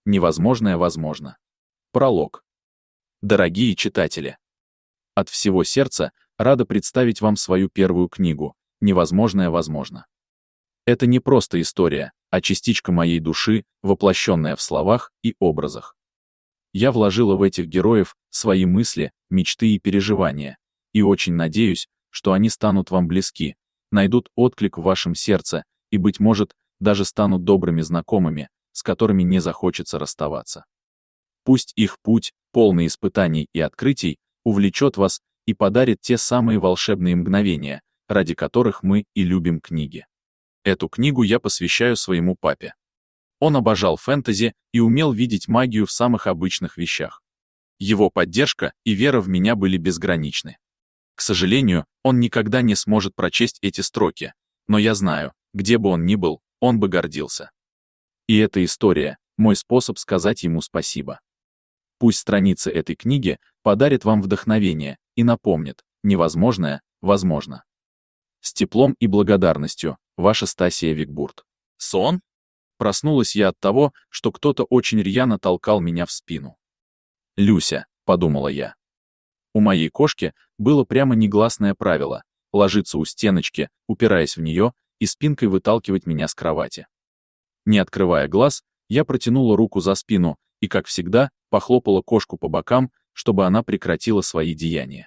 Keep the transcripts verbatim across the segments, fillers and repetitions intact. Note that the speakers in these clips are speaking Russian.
Невозможное возможно. Пролог. Дорогие читатели, от всего сердца рада представить вам свою первую книгу «Невозможное возможно». Это не просто история, а частичка моей души, воплощенная в словах и образах. Я вложила в этих героев свои мысли, мечты и переживания, и очень надеюсь, что они станут вам близки, найдут отклик в вашем сердце и, быть может, даже станут добрыми знакомыми, с которыми не захочется расставаться. Пусть их путь, полный испытаний и открытий, увлечет вас и подарит те самые волшебные мгновения, ради которых мы и любим книги. Эту книгу я посвящаю своему папе. Он обожал фэнтези и умел видеть магию в самых обычных вещах. Его поддержка и вера в меня были безграничны. К сожалению, он никогда не сможет прочесть эти строки, но я знаю, где бы он ни был, он бы гордился. И эта история — мой способ сказать ему спасибо. Пусть страницы этой книги подарят вам вдохновение и напомнят: невозможное возможно. С теплом и благодарностью, ваша Стасия Викбурт. Сон? Проснулась я от того, что кто-то очень рьяно толкал меня в спину. «Люся», — подумала я. У моей кошки было прямо негласное правило — ложиться у стеночки, упираясь в нее, и спинкой выталкивать меня с кровати. Не открывая глаз, я протянула руку за спину и, как всегда, похлопала кошку по бокам, чтобы она прекратила свои деяния.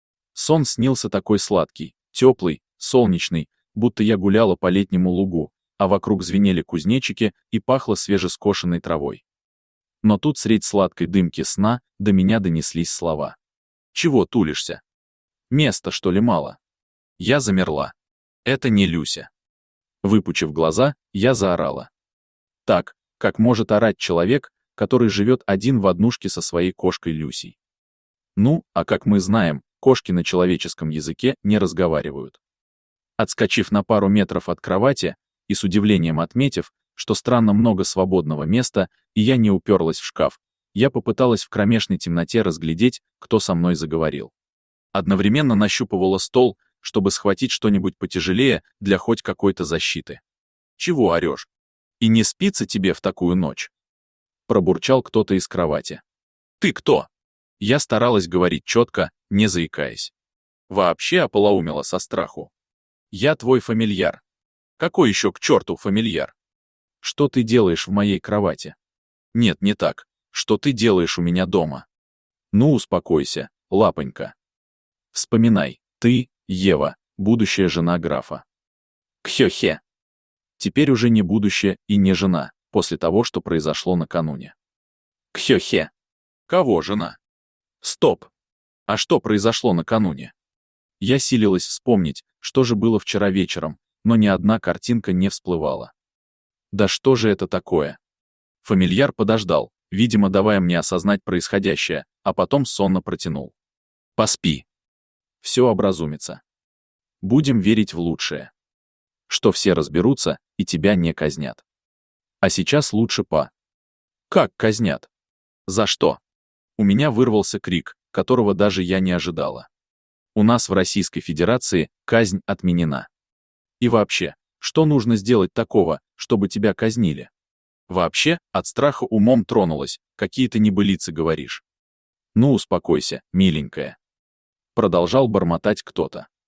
Сон снился такой сладкий, теплый, солнечный, будто я гуляла по летнему лугу, а вокруг звенели кузнечики и пахло свежескошенной травой. Но тут средь сладкой дымки сна до меня донеслись слова. «Чего тулишься? Места, что ли, мало?» Я замерла. Это не Люся. Выпучив глаза, я заорала. Так, как может орать человек, который живет один в однушке со своей кошкой Люсей. Ну, а как мы знаем, кошки на человеческом языке не разговаривают. Отскочив на пару метров от кровати и с удивлением отметив, что странно много свободного места, и я не уперлась в шкаф, я попыталась в кромешной темноте разглядеть, кто со мной заговорил. Одновременно нащупывала стол, чтобы схватить что-нибудь потяжелее для хоть какой-то защиты. «Чего орешь? И не спится тебе в такую ночь?» Пробурчал кто-то из кровати. «Ты кто?» Я старалась говорить четко, не заикаясь. Вообще ополоумела со страху. «Я твой фамильяр». «Какой еще к черту фамильяр?» «Что ты делаешь в моей кровати?» «Нет, не так. Что ты делаешь у меня дома?» «Ну, успокойся, лапонька. Вспоминай, ты, Ева, будущая жена графа». «Кхе-хе». Теперь уже не будущая и не жена, после того, что произошло накануне. «Кхе-хе». Кого жена? Стоп. А что произошло накануне? Я силилась вспомнить, что же было вчера вечером, но ни одна картинка не всплывала. Да что же это такое? Фамильяр подождал, видимо, давая мне осознать происходящее, а потом сонно протянул. Поспи. Все образумится. Будем верить в лучшее. Что все разберутся, и тебя не казнят. А сейчас лучше по... Как казнят? За что? У меня вырвался крик, которого даже я не ожидала. У нас в Российской Федерации казнь отменена. И вообще, что нужно сделать такого, чтобы тебя казнили? Вообще, от страха умом тронулась, какие-то небылицы говоришь. Ну успокойся, миленькая. Продолжал бормотать кто-то.